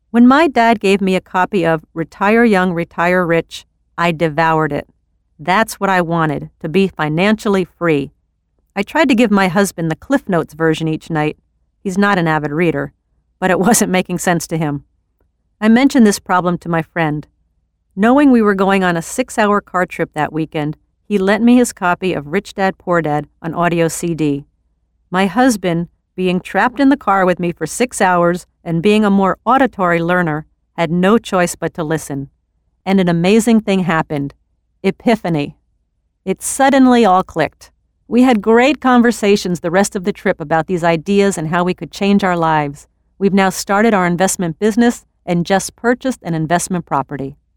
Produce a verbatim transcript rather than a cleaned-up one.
When my dad gave me a copy of Retire Young, Retire Rich, I devoured it. That's what I wanted, to be financially free. I tried to give my husband the Cliff Notes version each night. He's not an avid reader, but it wasn't making sense to him. I mentioned this problem to my friend. Knowing we were going on a six-hour car trip that weekend, he lent me his copy of Rich Dad, Poor Dad on audio C D. My husband, being trapped in the car with me for six hours and being a more auditory learner, had no choice but to listen. And an amazing thing happened. Epiphany. It suddenly all clicked. We had great conversations the rest of the trip about these ideas and how we could change our lives. We've now started our investment business and just purchased an investment property.